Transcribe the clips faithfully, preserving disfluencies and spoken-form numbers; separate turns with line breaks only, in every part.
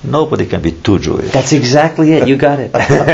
nobody can be too Jewish.
That's exactly it. You got it.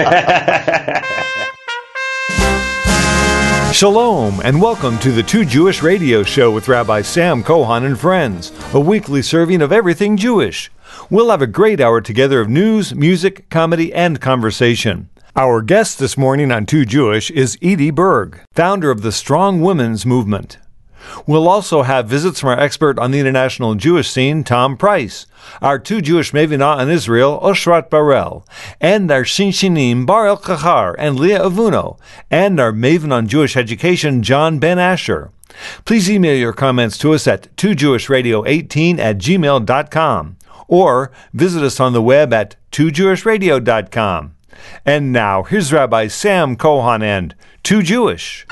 Shalom, and welcome to the Too Jewish Radio Show with Rabbi Sam Cohan and friends, a weekly serving of everything Jewish. We'll have a great hour together of news, music, comedy, and conversation. Our guest this morning on Too Jewish is Edie Berg, founder of the Strong Women's Movement. We'll also have visits from our expert on the international Jewish scene, Tom Price, our two Jewish Mavinah on Israel, Oshrat Barel, and our Shinshinim, Bar El Kachar and Leah Avuno, and our Maven on Jewish Education, John Ben Asher. Please email your comments to us at two jewish radio eighteen at gmail dot com or visit us on the web at two jewish radio dot com. And now, here's Rabbi Sam Cohan and Too Jewish.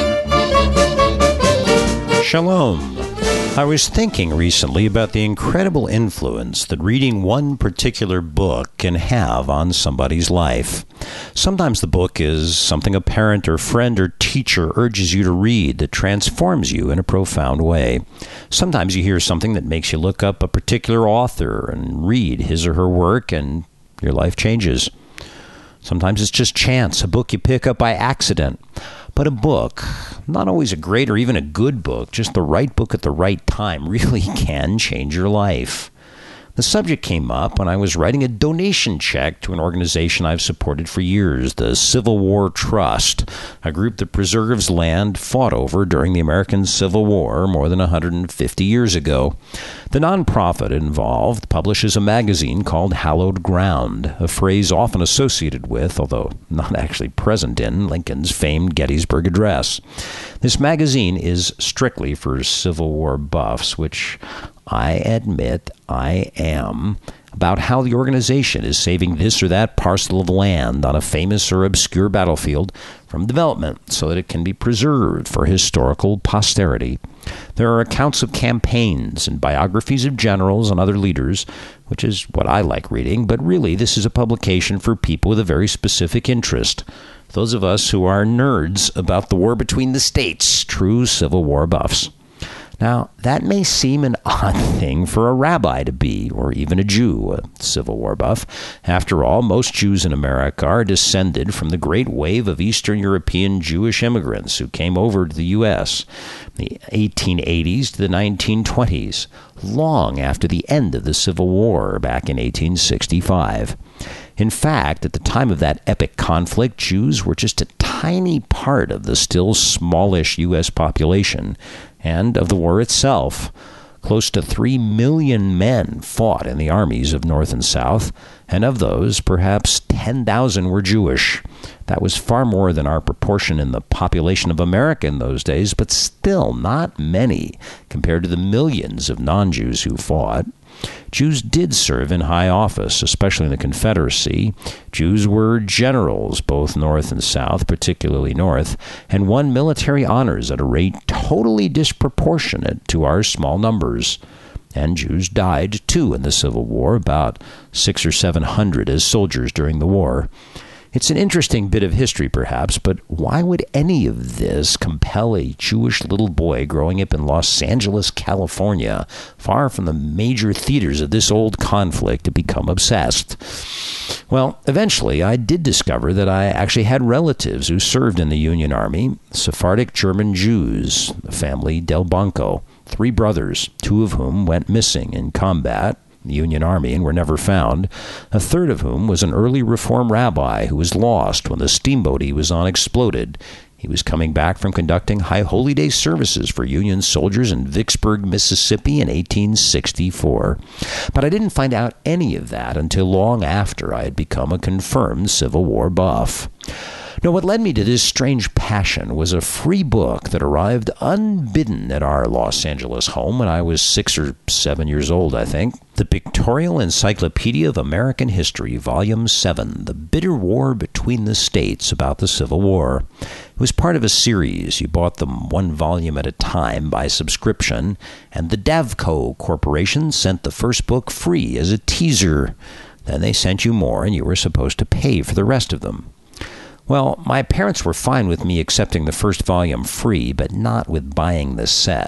Shalom. I was thinking recently about the incredible influence that reading one particular book can have on somebody's life. Sometimes the book is something a parent or friend or teacher urges you to read that transforms you in a profound way. Sometimes you hear something that makes you look up a particular author and read his or her work, and your life changes. Sometimes it's just chance, a book you pick up by accident. But a book, not always a great or even a good book, just the right book at the right time, really can change your life. The subject came up when I was writing a donation check to an organization I've supported for years, the Civil War Trust, a group that preserves land fought over during the American Civil War more than one hundred fifty years ago. The nonprofit involved publishes a magazine called Hallowed Ground, a phrase often associated with, although not actually present in, Lincoln's famed Gettysburg Address. This magazine is strictly for Civil War buffs, which I admit I am, about how the organization is saving this or that parcel of land on a famous or obscure battlefield from development so that it can be preserved for historical posterity. There are accounts of campaigns and biographies of generals and other leaders, which is what I like reading, but really this is a publication for people with a very specific interest. Those of us who are nerds about the war between the states, true Civil War buffs. Now, that may seem an odd thing for a rabbi to be, or even a Jew, a Civil War buff. After all, most Jews in America are descended from the great wave of Eastern European Jewish immigrants who came over to the U S in the eighteen eighties to the nineteen twenties, long after the end of the Civil War back in eighteen sixty-five. In fact, at the time of that epic conflict, Jews were just a tiny part of the still smallish U S population and of the war itself. Close to three million men fought in the armies of North and South, and of those, perhaps ten thousand were Jewish. That was far more than our proportion in the population of America in those days, but still not many compared to the millions of non-Jews who fought. Jews did serve in high office, especially in the Confederacy. Jews were generals, both North and South, particularly North, and won military honors at a rate totally disproportionate to our small numbers. And Jews died, too, in the Civil War, about six or seven hundred as soldiers during the war. It's an interesting bit of history, perhaps, but why would any of this compel a Jewish little boy growing up in Los Angeles, California, far from the major theaters of this old conflict, to become obsessed? Well, eventually, I did discover that I actually had relatives who served in the Union Army, Sephardic German Jews, the family Del Banco, three brothers, two of whom went missing in combat, the Union Army, and were never found, a third of whom was an early Reform rabbi who was lost when the steamboat he was on exploded. He was coming back from conducting High Holy Day services for Union soldiers in Vicksburg, Mississippi in eighteen sixty-four. But I didn't find out any of that until long after I had become a confirmed Civil War buff. No, what led me to this strange passion was a free book that arrived unbidden at our Los Angeles home when I was six or seven years old, I think. The Pictorial Encyclopedia of American History, Volume seven, The Bitter War Between the States, about the Civil War. It was part of a series. You bought them one volume at a time by subscription, and the Davco Corporation sent the first book free as a teaser. Then they sent you more, and you were supposed to pay for the rest of them. Well, my parents were fine with me accepting the first volume free, but not with buying the set.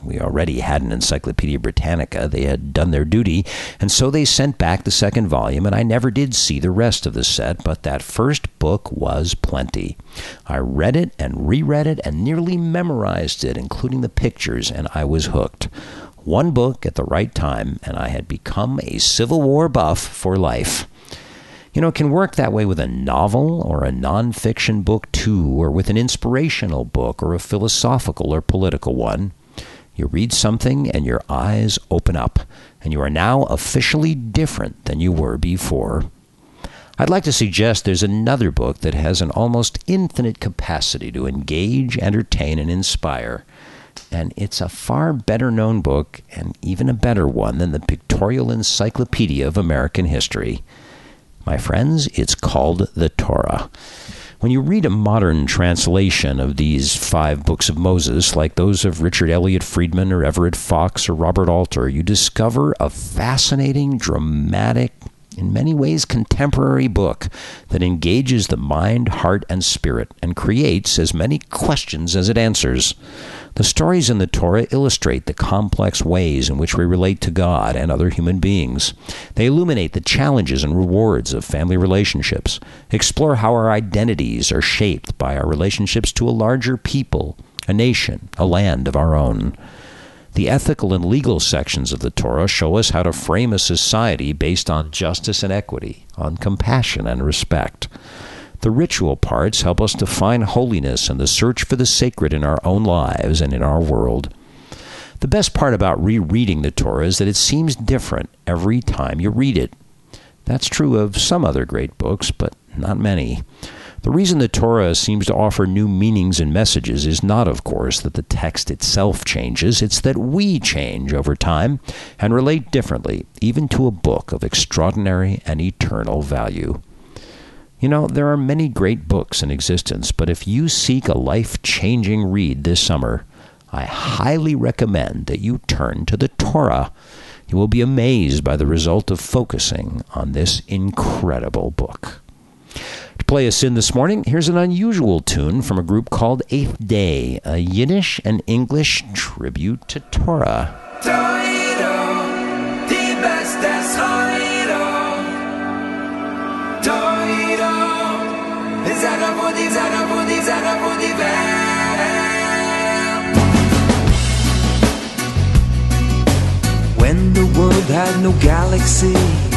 We already had an Encyclopedia Britannica. They had done their duty, and so they sent back the second volume, and I never did see the rest of the set, but that first book was plenty. I read it and reread it and nearly memorized it, including the pictures, and I was hooked. One book at the right time, and I had become a Civil War buff for life. You know, it can work that way with a novel or a nonfiction book, too, or with an inspirational book or a philosophical or political one. You read something and your eyes open up, and you are now officially different than you were before. I'd like to suggest there's another book that has an almost infinite capacity to engage, entertain, and inspire. And it's a far better-known book, and even a better one, than the Pictorial Encyclopedia of American History. My friends, it's called the Torah. When you read a modern translation of these five books of Moses, like those of Richard Elliott Friedman or Everett Fox or Robert Alter, you discover a fascinating, dramatic, in many ways contemporary book that engages the mind, heart, and spirit and creates as many questions as it answers. The stories in the Torah illustrate the complex ways in which we relate to God and other human beings. They illuminate the challenges and rewards of family relationships, explore how our identities are shaped by our relationships to a larger people, a nation, a land of our own. The ethical and legal sections of the Torah show us how to frame a society based on justice and equity, on compassion and respect. The ritual parts help us define holiness and the search for the sacred in our own lives and in our world. The best part about rereading the Torah is that it seems different every time you read it. That's true of some other great books, but not many. The reason the Torah seems to offer new meanings and messages is not, of course, that the text itself changes. It's that we change over time and relate differently, even to a book of extraordinary and eternal value. You know, there are many great books in existence, but if you seek a life-changing read this summer, I highly recommend that you turn to the Torah. You will be amazed by the result of focusing on this incredible book. To play us in this morning, here's an unusual tune from a group called Eighth Day, a Yiddish and English tribute to Torah.
When the world had no galaxy,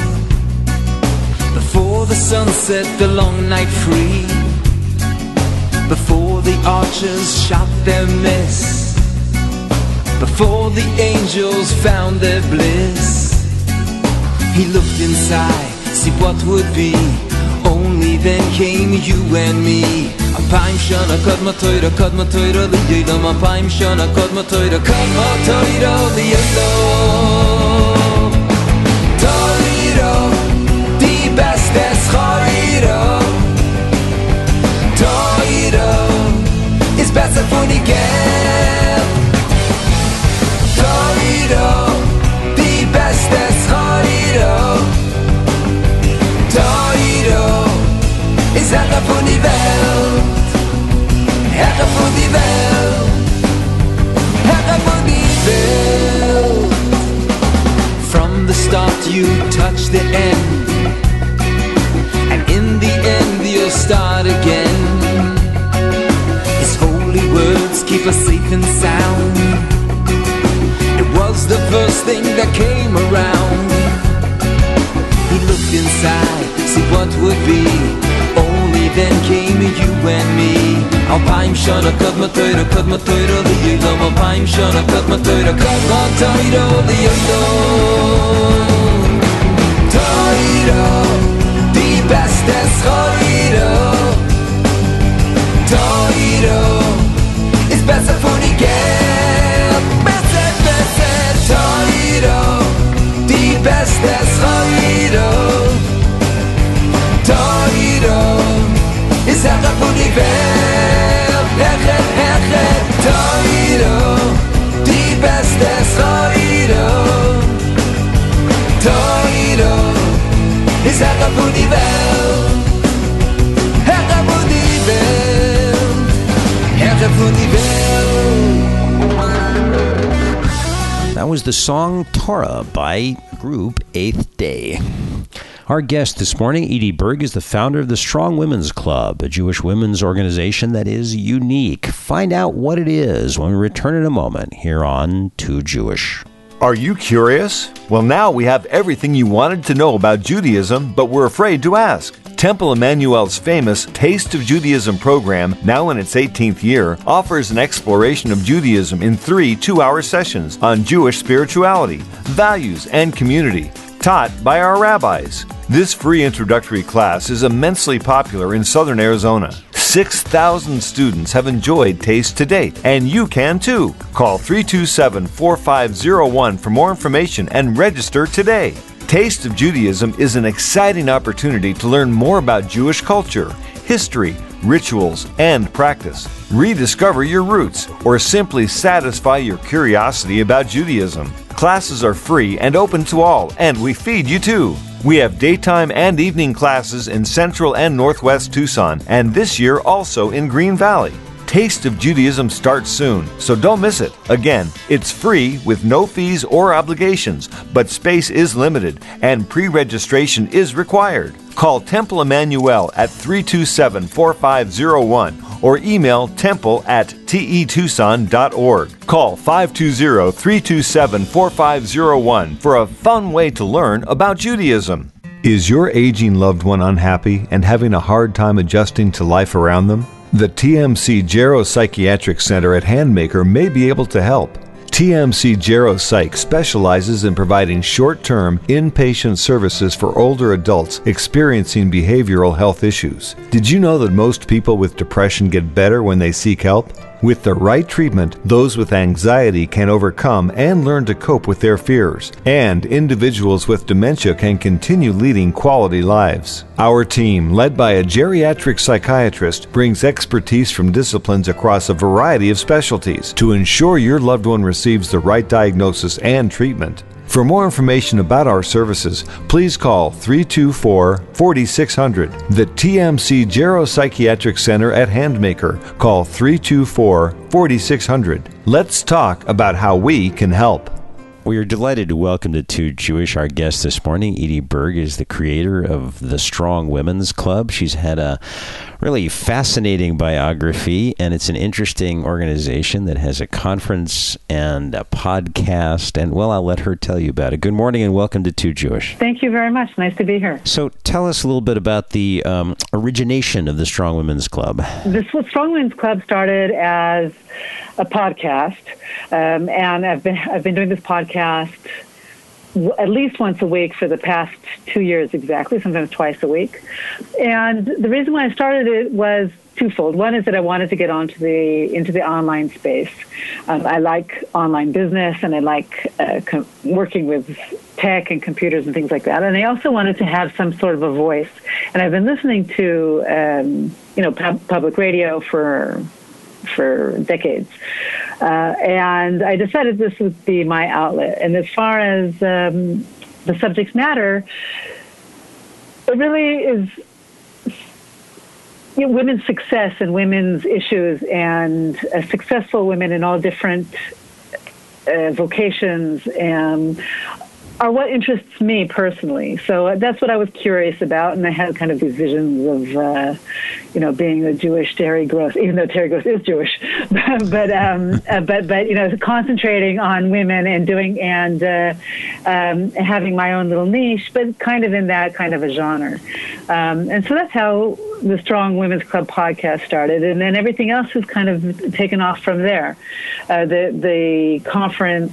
before the sun set the long night free, before the archers shot their miss, before the angels found their bliss, he looked inside, see what would be. Only then came you and me. A paim shana kadma toira, kadma toira liyedam. A paim shana kadma toira, kadma toira liyedam. Toira, die beste Schoira. Toira ist besser von die Geld. Toira, die beste Schoira. Toira is Herr von die Welt, Herr von die Welt, Herr von die Welt. From the start you touch the end, and in the end you'll start again. His holy words keep us safe and sound. It was the first thing that came around. He looked inside, see what would be. Only then came you and me. Alpaim shana kadma toira, kadma toira liyedam. Alpaim shana kadma toira, kadma toira liyedam. Toira, die beste Schoira. Toira ist besser von die Geld. Besser, besser, Toira, die beste Schoira. Toira is Herr von die Welt, Herr, Herr, Herr. Toira, die beste Schoira. Toira is Herr von die Welt, Herr von die Welt, Herr von die Welt.
That was the song Torah by group Eighth Day. Our guest this morning, Edie Berg, is the founder of the Strong Women's Club, a Jewish women's organization that is unique. Find out what it is when we return in a moment here on Too Jewish.
Are you curious? Well, now we have everything you wanted to know about Judaism, but were afraid to ask. Temple Emmanuel's famous Taste of Judaism program, now in its eighteenth year, offers an exploration of Judaism in three two-hour sessions on Jewish spirituality, values, and community, taught by our rabbis. This free introductory class is immensely popular in southern Arizona. six thousand students have enjoyed Taste to date, and you can too. Call three two seven, four five zero one for more information and register today. Taste of Judaism is an exciting opportunity to learn more about Jewish culture, history, rituals, and practice. Rediscover your roots or simply satisfy your curiosity about Judaism. Classes are free and open to all, and we feed you too. We have daytime and evening classes in Central and Northwest Tucson, and this year also in Green Valley. Taste of Judaism starts soon, so don't miss it. Again, it's free with no fees or obligations, but space is limited and pre-registration is required. Call Temple Emmanuel at three two seven, four five zero one or email temple at t e tucson dot org. Call five two zero, three two seven, four five zero one for a fun way to learn about Judaism. Is your aging loved one unhappy and having a hard time adjusting to life around them? The T M C Gero Psychiatric Center at Handmaker may be able to help. T M C Gero Psych specializes in providing short-term, inpatient services for older adults experiencing behavioral health issues. Did you know that most people with depression get better when they seek help? With the right treatment, those with anxiety can overcome and learn to cope with their fears, and individuals with dementia can continue leading quality lives. Our team, led by a geriatric psychiatrist, brings expertise from disciplines across a variety of specialties to ensure your loved one receives the right diagnosis and treatment. For more information about our services, please call three two four, four six zero zero. The T M C Gero Psychiatric Center at Handmaker. Call three two four, four six zero zero. Let's talk about how we can help.
We are delighted to welcome to Too Jewish. Our guest this morning, Edie Berg, is the creator of the Strong Women's Club. She's had a really fascinating biography, and it's an interesting organization that has a conference and a podcast, and, well, I'll let her tell you about it. Good morning and welcome to Too Jewish.
Thank you very much. Nice to be here.
So tell us a little bit about the um, origination of the Strong Women's Club.
The Strong Women's Club started as a podcast, um, and I've been I've been doing this podcast at least once a week for the past two years exactly, sometimes twice a week. And the reason why I started it was twofold. One is that I wanted to get onto the into the online space. Um, I like online business, and I like uh, com- working with tech and computers and things like that. And I also wanted to have some sort of a voice. And I've been listening to um, you know pub- public radio for for decades. Uh, and I decided this would be my outlet. And as far as um, the subject matter, it really is you know, women's success and women's issues and uh, successful women in all different uh, vocations and are what interests me personally. So that's what I was curious about, and I had kind of these visions of, uh, you know, being a Jewish Terry Gross, even though Terry Gross is Jewish, but um, uh, but but you know, concentrating on women and doing and uh, um, having my own little niche, but kind of in that kind of a genre. Um, and so that's how the Strong Women's Club podcast started, and then everything else has kind of taken off from there. Uh, the the conference.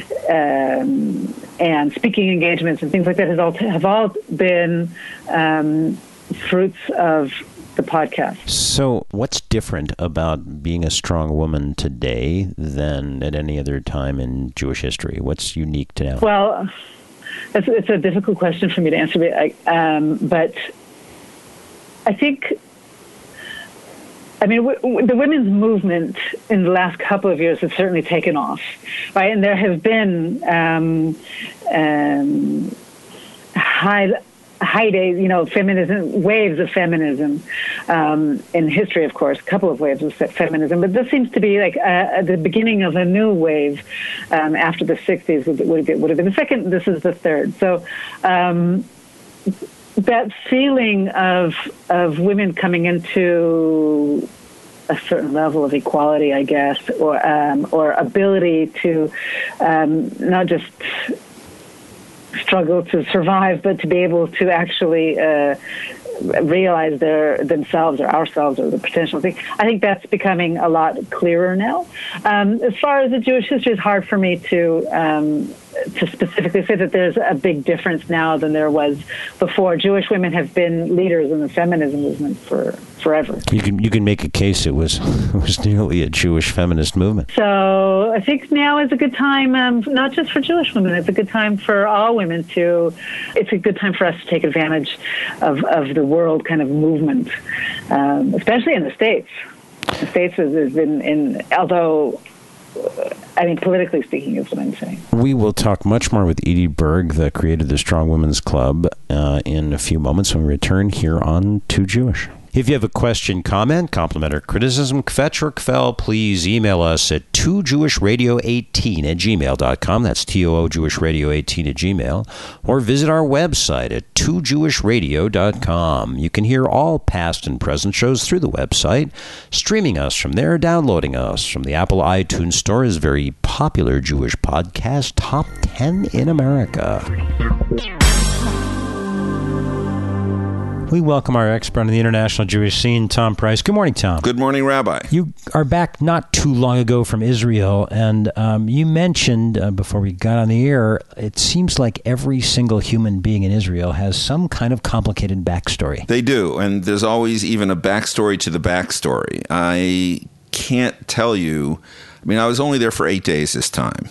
Um, and speaking engagements and things like that has all have all been um, fruits of the podcast.
So what's different about being a strong woman today than at any other time in Jewish history? What's unique to now?
Well, it's, it's a difficult question for me to answer, but I, um, but I think I mean, w- w- the women's movement in the last couple of years has certainly taken off, right? And there have been um, um, high heyday, you know, feminism, waves of feminism um, in history, of course, a couple of waves of feminism. But this seems to be like uh, the beginning of a new wave um, after the sixties would, would, would have been the second. This is the third. So um, that feeling of of women coming into a certain level of equality, I guess, or um, or ability to um, not just struggle to survive, but to be able to actually uh, realize their themselves or ourselves or the potential thing. I think that's becoming a lot clearer now. Um, as far as the Jewish history, it's hard for me to um, to specifically say that there's a big difference now than there was before. Jewish women have been leaders in the feminism movement for forever.
You can you can make a case it was it was nearly a Jewish feminist movement.
So I think now is a good time, um, not just for Jewish women. It's a good time for all women to. It's a good time for us to take advantage of of the world kind of movement, um, especially in the States. The States has, has been in, although. I mean, politically speaking, is what I'm saying.
We will talk much more with Edie Berg, the creator of the Strong Women's Club, uh, in a few moments when we return here on Too Jewish. If you have a question, comment, compliment, or criticism, kvetch or kvel, please email us at two jewish radio eighteen at gmail dot com. That's T O O Jewish Radio eighteen at Gmail. Or visit our website at two jewish radio dot com. You can hear all past and present shows through the website. Streaming us from there, downloading us from the Apple iTunes Store is a very popular Jewish podcast, top ten in America. We welcome our expert on the international Jewish scene, Tom Price. Good morning, Tom.
Good morning, Rabbi.
You are back not too long ago from Israel, and um, you mentioned uh, before we got on the air, it seems like every single human being in Israel has some kind of complicated backstory.
They do, and there's always even a backstory to the backstory. I can't tell you. I mean, I was only there for eight days this time,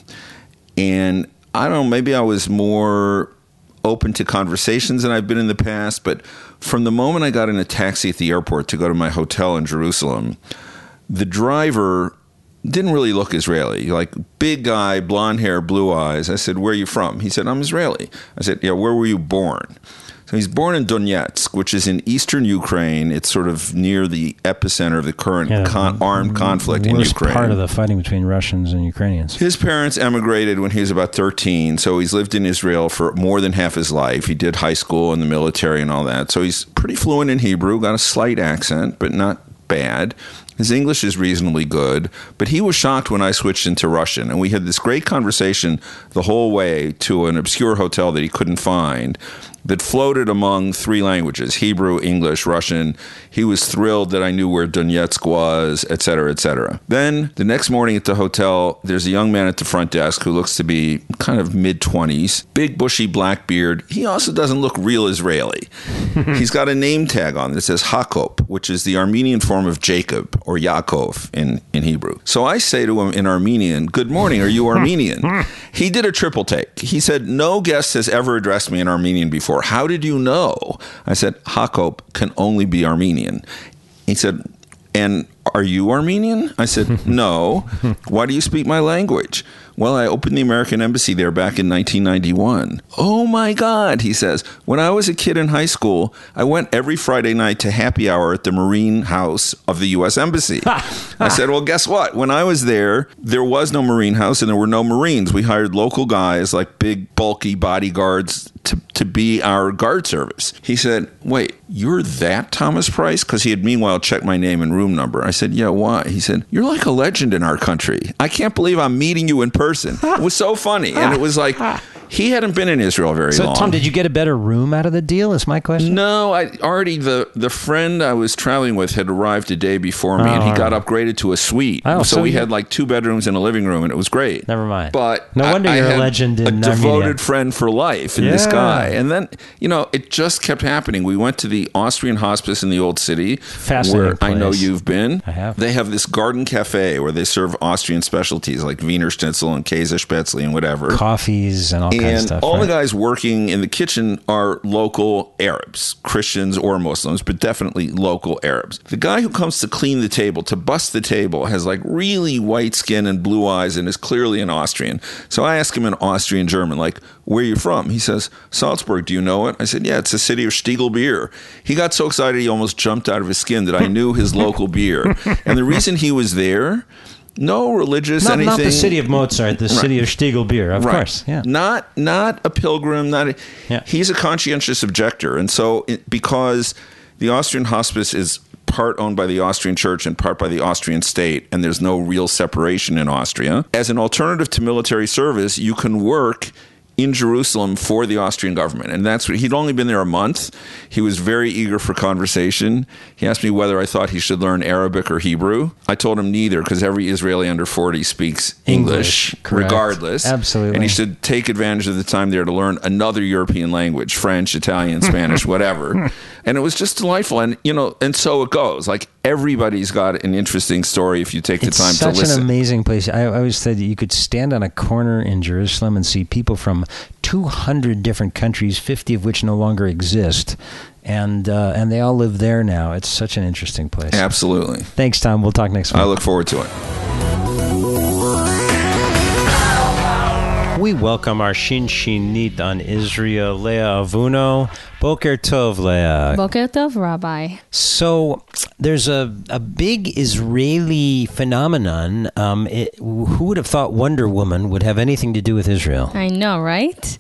and I don't know, maybe I was more open to conversations than I've been in the past, but from the moment I got in a taxi at the airport to go to my hotel in Jerusalem, the driver didn't really look Israeli. Like, big guy, blonde hair, blue eyes. I said, "Where are you from?" He said, "I'm Israeli." I said, "Yeah, where were you born?" So he's born in Donetsk, which is in eastern Ukraine. It's sort of near the epicenter of the current yeah, con- armed conflict in Ukraine.
Part of the fighting between Russians and Ukrainians.
His parents emigrated when he was about thirteen, so he's lived in Israel for more than half his life. He did high school and the military and all that. So he's pretty fluent in Hebrew, got a slight accent, but not bad. His English is reasonably good, but he was shocked when I switched into Russian. And we had this great conversation the whole way to an obscure hotel that he couldn't find that floated among three languages, Hebrew, English, Russian. He was thrilled that I knew where Donetsk was, et cetera, et cetera. Then the next morning at the hotel, there's a young man at the front desk who looks to be kind of mid-twenties, big bushy black beard. He also doesn't look real Israeli. He's got a name tag on that says Hakop, which is the Armenian form of Jacob or Yaakov in, in Hebrew. So I say to him in Armenian, "Good morning, are you Armenian?" He did a triple take. He said, "No guest has ever addressed me in Armenian before. How did you know?" I said, "Hakop can only be Armenian." He said, "And are you Armenian?" I said, "No." "Why do you speak my language?" "Well, I opened the American embassy there back in nineteen ninety-one. "Oh my God," he says, "when I was a kid in high school, I went every Friday night to happy hour at the Marine House of the U S Embassy." I said, "Well, guess what? When I was there, there was no Marine House and there were no Marines. We hired local guys, like big, bulky bodyguards, to, to be our guard service." He said, "Wait, you're that Thomas Price?" Because he had meanwhile checked my name and room number. I said, "Yeah, why?" He said, "You're like a legend in our country. I can't believe I'm meeting you in person." It was so funny. And it was like, he hadn't been in Israel very
so,
long.
So, Tom, did you get a better room out of the deal, is my question?
No, I already, the, the friend I was traveling with had arrived a day before me, oh, and he got right. upgraded to a suite. Oh, so, so we you... had like two bedrooms and a living room, and it was great.
Never mind.
But
no wonder
I,
you're
I
a legend in
a devoted
Armenia.
friend for life in yeah. this guy. And then, you know, it just kept happening. We went to the Austrian hospice in the Old City,
Fascinating
where
place.
I know you've been.
I have.
They have this garden cafe where they serve Austrian specialties like Wiener Schnitzel and Käsespätzle and whatever.
Coffees and all kinds of
And
stuff.
all
right?
the guys working in the kitchen are local Arabs, Christians or Muslims, but definitely local Arabs. The guy who comes to clean the table, to bust the table, has like really white skin and blue eyes and is clearly an Austrian. So I ask him in Austrian German, like, where are you from? He says, Salzburg, do you know it? I said, yeah, it's a city of Stiegel beer. He got so excited he almost jumped out of his skin that I knew his local beer. And the reason he was there, no religious
not,
anything.
not the city of Mozart, the
Right.
city of Stiegel beer, of
Right.
course. Yeah.
Not not a pilgrim. Not a,
Yeah.
He's a conscientious objector, and so it, because the Austrian hospice is part owned by the Austrian church and part by the Austrian state, and there's no real separation in Austria. As an alternative to military service, you can work in Jerusalem for the Austrian government. And that's what he'd only been there a month. He was very eager for conversation. He asked me whether I thought he should learn Arabic or Hebrew. I told him neither, because every Israeli under forty speaks English,
English, correct.
regardless.
Absolutely.
And he should take advantage of the time there to learn another European language, French, Italian, Spanish, whatever. And it was just delightful. And, you know, and so it goes. Like, everybody's got an interesting story if you take the
It's
time to
such
listen.
an amazing place. I, I always said that you could stand on a corner in Jerusalem and see people from two hundred different countries, fifty of which no longer exist, and uh, and they all live there now. It's such an interesting place.
Absolutely.
Thanks, Tom. We'll talk next week.
I look forward to it.
We welcome our Shinshinit on Israel, Leah Avuno. Boker Tov, Leah.
Boker Tov, Rabbi.
So there's a, a big Israeli phenomenon. Um, it, who would have thought Wonder Woman would have anything to do with Israel?
I know, right?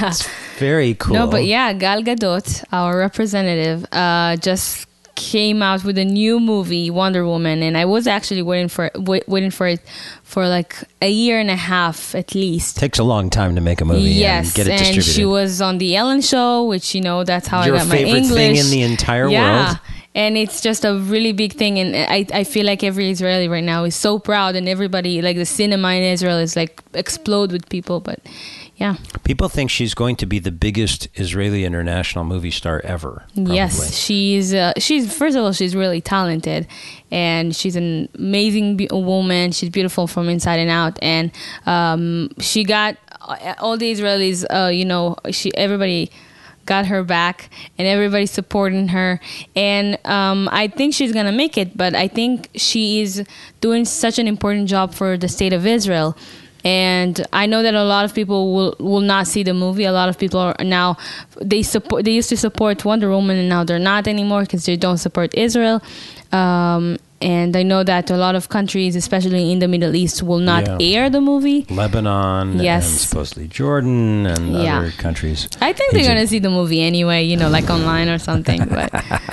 Very cool.
No, but yeah, Gal Gadot, our representative, uh, just came out with a new movie, Wonder Woman, and I was actually waiting for wait, waiting for it for like a year and a half at least.
Takes a long time to make a movie
Yes,
and get it
and
distributed.
she was on the Ellen Show, which, you know, that's how
Your
I got my
favorite
English.
thing in the entire
yeah.
world.
And it's just a really big thing, and I, I feel like every Israeli right now is so proud, and everybody, like the cinema in Israel is like explode with people, but yeah.
People think she's going to be the biggest Israeli international movie star ever. Probably.
Yes, she's uh, she's first of all, she's really talented, and she's an amazing be- woman. She's beautiful from inside and out, and um, she got all the Israelis. Uh, you know, she everybody got her back, and everybody's supporting her, and um, I think she's gonna make it. But I think she is doing such an important job for the state of Israel. And I know that a lot of people will, will not see the movie. A lot of people are now, they support. They used to support Wonder Woman, and now they're not anymore because they don't support Israel. Um, and I know that a lot of countries, especially in the Middle East, will not
Yeah.
air the movie.
Lebanon
Yes.
and supposedly Jordan and
Yeah.
other countries.
I think they're
Egypt.
going to see the movie anyway, you know, like online or something. But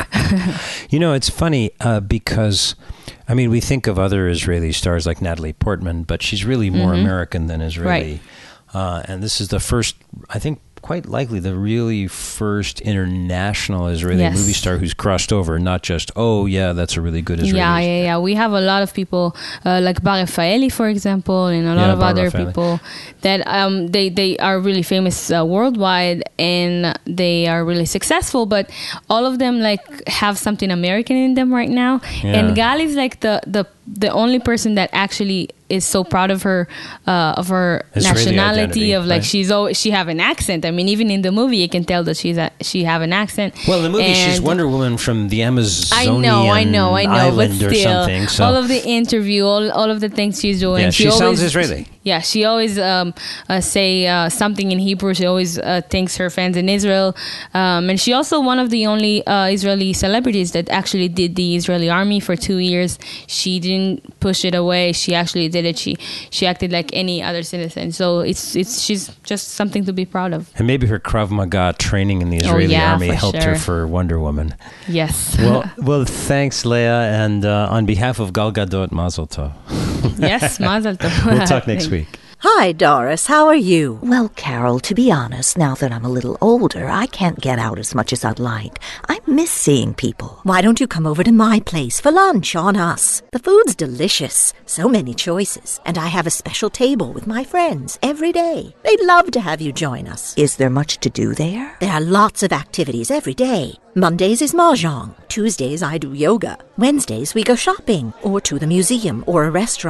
You know, it's funny uh, because, I mean, we think of other Israeli stars like Natalie Portman, but she's really more
Mhm.
American than Israeli.
Right.
Uh, and this is the first, I think, quite likely the really first international Israeli
Yes.
movie star who's crossed over, not just, oh, yeah, that's a really good Israeli
yeah, yeah, yeah. We have a lot of people uh, like Bar Rafaeli, for example, and a lot
Yeah,
of
Bar
other
Rafaeli.
people that um, they, they are really famous uh, worldwide, and they are really successful, but all of them like have something American in them right now.
Yeah.
And Gal is like the, the, the only person that actually is so proud of her uh, of her
Israeli
nationality,
identity,
of like
right.
she's always, she have an accent. I mean, even in the movie you can tell that she's a, she have an accent.
Well, in the movie, she's
And-
Wonder Woman from the Amazonian
I know, I know, I know,
island
but
or
still,
something. So.
all of the interview, all, all of the things she's doing.
Yeah, she
always,
sounds Israeli.
Yeah, she always um, uh, say uh, something in Hebrew. She always uh, thanks her fans in Israel, um, and she also one of the only uh, Israeli celebrities that actually did the Israeli army for two years. She didn't push it away. She actually did it. She she acted like any other citizen. So it's it's she's just something to be proud of.
And maybe her Krav Maga training in the Israeli
yeah,
army
for
helped
sure.
her for Wonder Woman.
Yes.
Well, well, thanks, Leah, and uh, on behalf of Gal Gadot, Mazel Tov.
Yes, Mazel Tov.
We'll talk next week.
Hi, Doris. How are you?
Well, Carol, to be honest, now that I'm a little older, I can't get out as much as I'd like. I miss seeing people.
Why don't you come over to my place for lunch on us? The food's delicious. So many choices. And I have a special table with my friends every day. They'd love to have you join us.
Is there much to do there?
There are lots of activities every day. Mondays is mahjong. Tuesdays I do yoga. Wednesdays we go shopping or to the museum or a restaurant.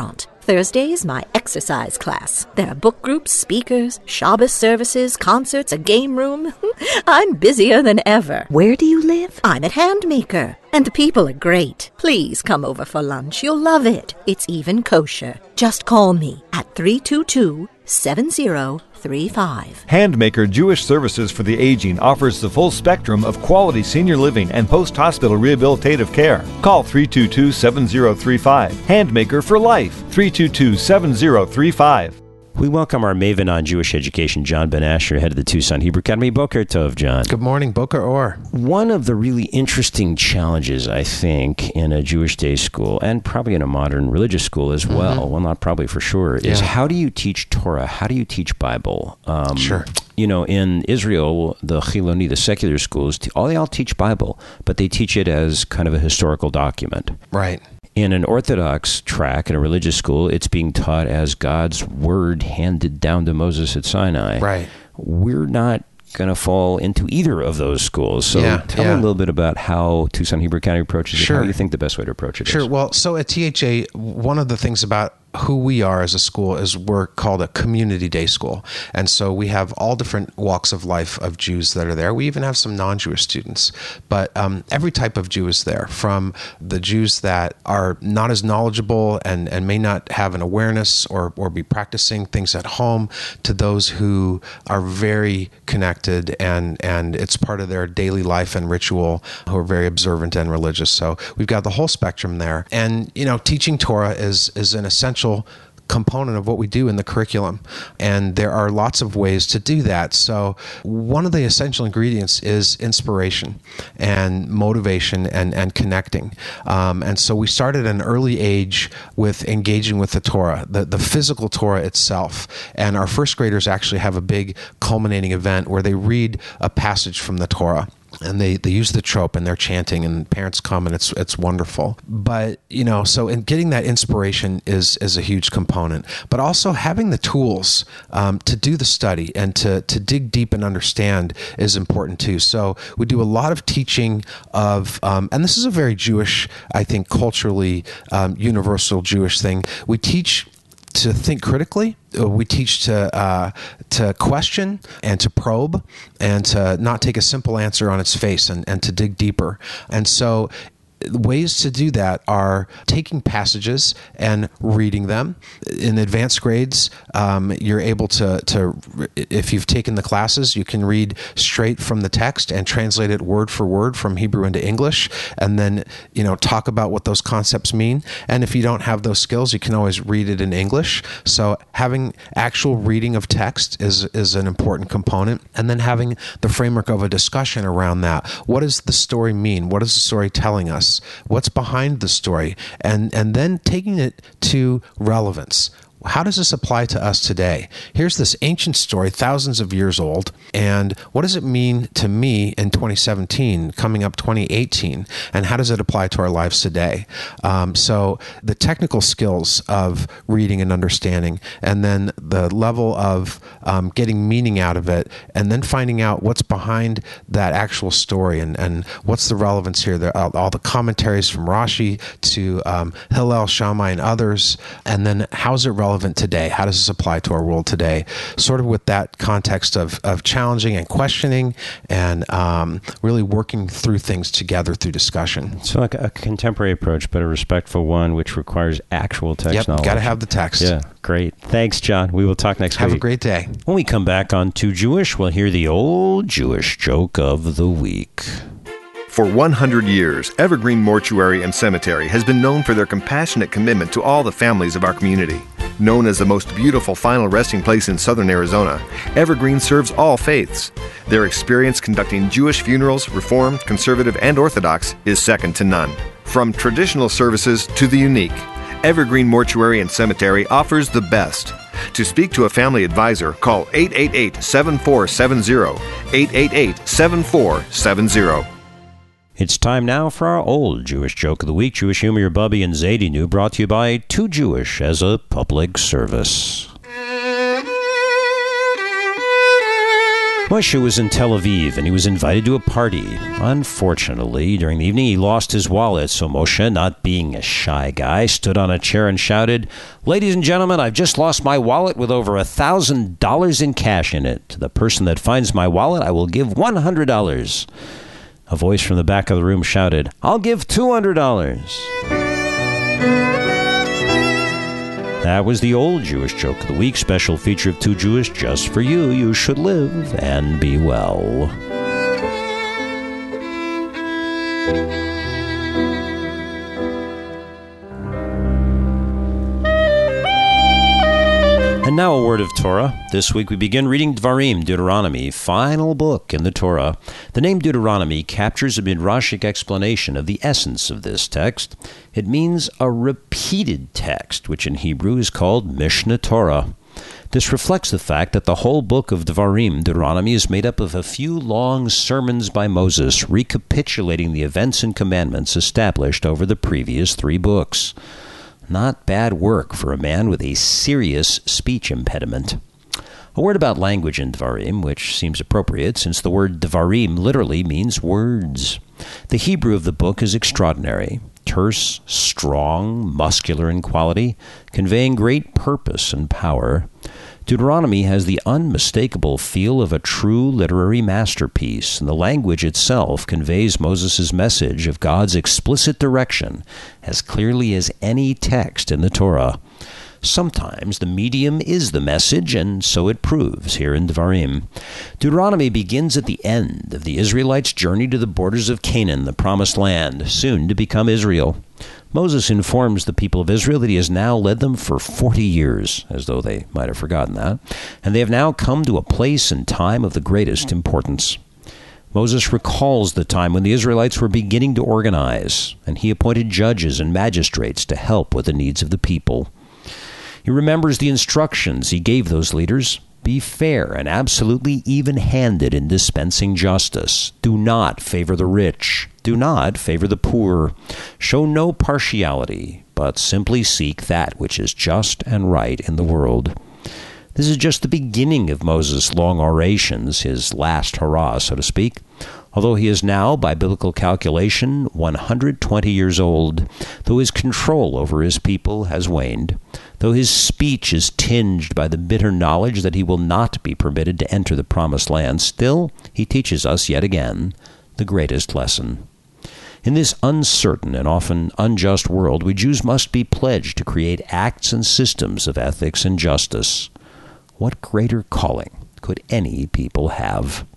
Thursday is my exercise class. There are book groups, speakers, Shabbos services, concerts, a game room. I'm busier than ever.
Where do you live?
I'm at Handmaker, and the people are great. Please come over for lunch. You'll love it. It's even kosher. Just call me at three two two, seven zero three five.
Handmaker Jewish Services for the Aging offers the full spectrum of quality senior living and post-hospital rehabilitative care. Call three two two, seven zero three five. Handmaker for Life, three two two, seven zero three five.
We welcome our maven on Jewish education, John Ben Asher, head of the Tucson Hebrew Academy. Boker Tov, John.
Good morning, Boker Or.
One of the really interesting challenges, I think, in a Jewish day school, and probably in a modern religious school as well, mm-hmm. well, not probably for sure, is
yeah.
how do you teach Torah? How do you teach Bible? Um,
sure.
You know, in Israel, the Chiloni, the secular schools, all they all teach Bible, but they teach it as kind of a historical document.
Right.
In an Orthodox track, in a religious school, it's being taught as God's word handed down to Moses at Sinai.
Right.
We're not going to fall into either of those schools. So
yeah,
tell
yeah.
me a little bit about how Tucson Hebrew Academy approaches
sure.
it. How do you think the best way to approach it
sure.
is?
Sure. Well, so at T H A, one of the things about who we are as a school is we're called a community day school. And so we have all different walks of life of Jews that are there. We even have some non-Jewish students. But um, every type of Jew is there, from the Jews that are not as knowledgeable and, and may not have an awareness or, or be practicing things at home, to those who are very connected and, and it's part of their daily life and ritual, who are very observant and religious. So we've got the whole spectrum there. And, you know, teaching Torah is, is an essential component of what we do in the curriculum. And there are lots of ways to do that. So one of the essential ingredients is inspiration and motivation and, and connecting. Um, and so we started at an early age with engaging with the Torah, the, the physical Torah itself. And our first graders actually have a big culminating event where they read a passage from the Torah. And they, they use the trope and they're chanting and parents come and it's it's wonderful. But, you know, so in getting that inspiration is is a huge component. But also having the tools um, to do the study and to, to dig deep and understand is important too. So we do a lot of teaching of, um, and this is a very Jewish, I think, culturally um, universal Jewish thing. We teach to think critically. We teach to uh, to question and to probe and to not take a simple answer on its face and, and to dig deeper. And so ways to do that are taking passages and reading them. In advanced grades, um, you're able to, to, if you've taken the classes, you can read straight from the text and translate it word for word from Hebrew into English, and then, you know, talk about what those concepts mean. And if you don't have those skills, you can always read it in English. So having actual reading of text is, is an important component. And then having the framework of a discussion around that. What does the story mean? What is the story telling us? What's behind the story? And and then taking it to relevance. How does this apply to us today? Here's this ancient story, thousands of years old, and what does it mean to me in twenty seventeen, coming up twenty eighteen, and how does it apply to our lives today? Um, so the technical skills of reading and understanding, and then the level of um, getting meaning out of it, and then finding out what's behind that actual story, and, and what's the relevance here. There are all the commentaries from Rashi to um, Hillel, Shammai, and others, and then how's it relevant today? How does this apply to our world today? Sort of with that context of, of challenging and questioning and um, really working through things together through discussion.
So like a contemporary approach, but a respectful one, which requires actual text
yep,
knowledge.
Got to have the text.
Yeah, great. Thanks, John. We will talk next
have
week.
Have a great day.
When we come back on Too Jewish, we'll hear the old Jewish joke of the week.
For one hundred years, Evergreen Mortuary and Cemetery has been known for their compassionate commitment to all the families of our community. Known as the most beautiful final resting place in southern Arizona, Evergreen serves all faiths. Their experience conducting Jewish funerals, Reformed, Conservative, and Orthodox, is second to none. From traditional services to the unique, Evergreen Mortuary and Cemetery offers the best. To speak to a family advisor, call eight eight eight, seven four seven zero, eight eight eight, seven four seven zero.
It's time now for our old Jewish joke of the week. Jewish humor, Bubby and Zaydinu, brought to you by Too Jewish as a public service. Moshe was in Tel Aviv, and he was invited to a party. Unfortunately, during the evening, he lost his wallet, so Moshe, not being a shy guy, stood on a chair and shouted, "Ladies and gentlemen, I've just lost my wallet with over a thousand dollars in cash in it. To the person that finds my wallet, I will give one hundred dollars. A voice from the back of the room shouted, "I'll give two hundred dollars. That was the old Jewish joke of the week, special feature of Too Jewish just for you. You should live and be well. And now a word of Torah. This week we begin reading Dvarim, Deuteronomy, final book in the Torah. The name Deuteronomy captures a midrashic explanation of the essence of this text. It means a repeated text, which in Hebrew is called Mishneh Torah. This reflects the fact that the whole book of Dvarim, Deuteronomy, is made up of a few long sermons by Moses, recapitulating the events and commandments established over the previous three books. Not bad work for a man with a serious speech impediment. A word about language in Dvarim, which seems appropriate since the word Dvarim literally means words. The Hebrew of the book is extraordinary, terse, strong, muscular in quality, conveying great purpose and power. Deuteronomy has the unmistakable feel of a true literary masterpiece, and the language itself conveys Moses' message of God's explicit direction as clearly as any text in the Torah. Sometimes the medium is the message, and so it proves here in Dvarim. Deuteronomy begins at the end of the Israelites' journey to the borders of Canaan, the promised land, soon to become Israel. Moses informs the people of Israel that he has now led them for forty years, as though they might have forgotten that, and they have now come to a place and time of the greatest importance. Moses recalls the time when the Israelites were beginning to organize, and he appointed judges and magistrates to help with the needs of the people. He remembers the instructions he gave those leaders. Be fair and absolutely even-handed in dispensing justice. Do not favor the rich. Do not favor the poor. Show no partiality, but simply seek that which is just and right in the world. This is just the beginning of Moses' long orations, his last hurrah, so to speak. Although he is now, by biblical calculation, one hundred twenty years old, though his control over his people has waned, though his speech is tinged by the bitter knowledge that he will not be permitted to enter the promised land, still he teaches us yet again the greatest lesson. In this uncertain and often unjust world, we Jews must be pledged to create acts and systems of ethics and justice. What greater calling could any people have?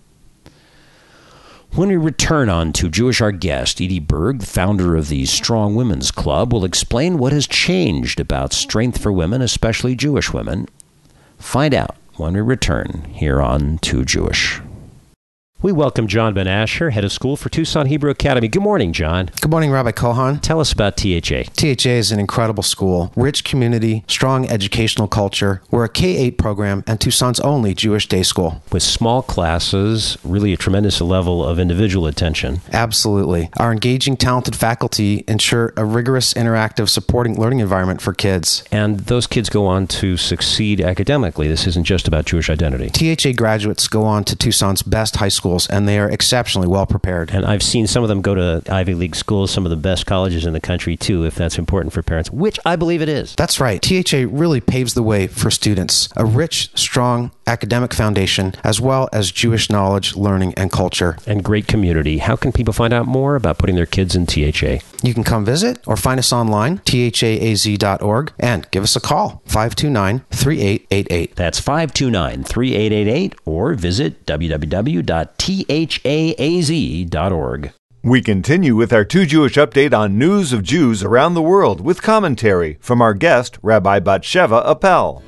When we return on To Jewish, our guest, Edie Berg, the founder of the Strong Women's Club, will explain what has changed about strength for women, especially Jewish women. Find out when we return here on To Jewish. We welcome John Ben Asher, head of school for Tucson Hebrew Academy. Good morning, John.
Good morning, Rabbi Kohan.
Tell us about T H A.
T H A is an incredible school, rich community, strong educational culture. We're a K eight program and Tucson's only Jewish day school.
With small classes, really a tremendous level of individual attention.
Absolutely. Our engaging, talented faculty ensure a rigorous, interactive, supporting learning environment for kids.
And those kids go on to succeed academically. This isn't just about Jewish identity.
T H A graduates go on to Tucson's best high schools, and they are exceptionally well prepared.
And I've seen some of them go to Ivy League schools, some of the best colleges in the country, too, if that's important for parents, which I believe it is.
That's right. T H A really paves the way for students. A rich, strong academic foundation, as well as Jewish knowledge, learning, and culture.
And great community. How can people find out more about putting their kids in T H A?
You can come visit or find us online, T H A A Z dot org, and give us a call, five two nine, three eight eight eight.
That's five two nine, three eight eight eight, or visit w w w dot t h a a z dot org.
We continue with our Too Jewish update on news of Jews around the world with commentary from our guest, Rabbi Batsheva Appel.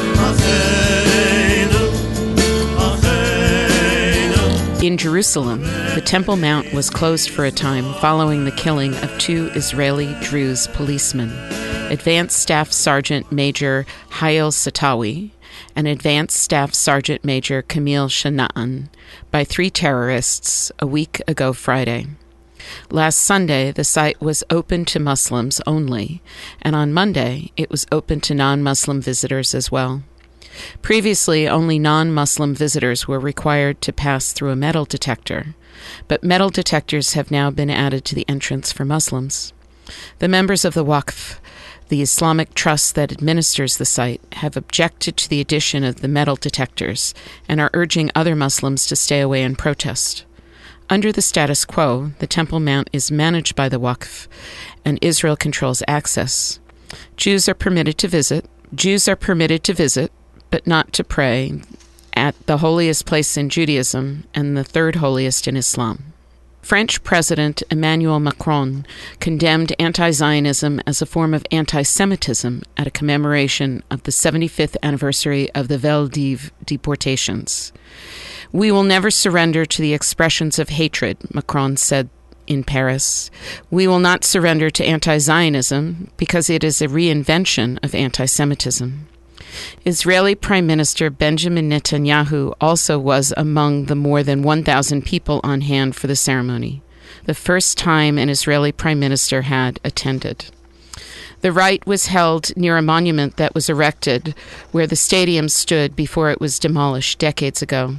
In Jerusalem, the Temple Mount was closed for a time following the killing of two Israeli Druze policemen, Advanced Staff Sergeant Major Hayel Satawi and Advanced Staff Sergeant Major Camille Shanaan, by three terrorists a week ago Friday. Last Sunday, the site was open to Muslims only, and on Monday, it was open to non-Muslim visitors as well. Previously, only non-Muslim visitors were required to pass through a metal detector, but metal detectors have now been added to the entrance for Muslims. The members of the Waqf, the Islamic trust that administers the site, have objected to the addition of the metal detectors and are urging other Muslims to stay away and protest. Under the status quo, the Temple Mount is managed by the Waqf, and Israel controls access. Jews are permitted to visit. Jews are permitted to visit, but not to pray, at the holiest place in Judaism and the third holiest in Islam. French President Emmanuel Macron condemned anti-Zionism as a form of anti-Semitism at a commemoration of the seventy-fifth anniversary of the Veldiv deportations. "We will never surrender to the expressions of hatred," Macron said in Paris. "We will not surrender to anti-Zionism because it is a reinvention of anti-Semitism." Israeli Prime Minister Benjamin Netanyahu also was among the more than one thousand people on hand for the ceremony, the first time an Israeli Prime Minister had attended. The rite was held near a monument that was erected where the stadium stood before it was demolished decades ago.